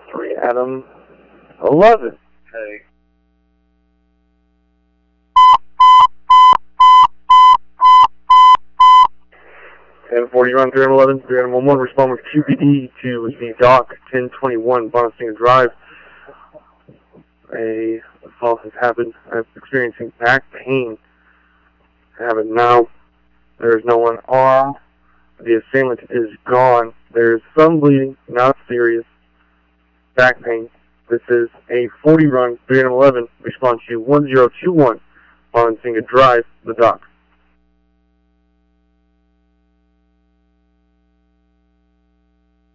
3 Adam 11. Hey. 1040 run 311, 311, respond with QPD to the dock 1021 Bonasinger Drive. A assault has happened. I'm experiencing back pain. I have it now. There is no one armed. The assailant is gone. There is some bleeding, not serious. Back pain. This is a 40 run 311, respond to 1021 Bonasinger Drive, the dock.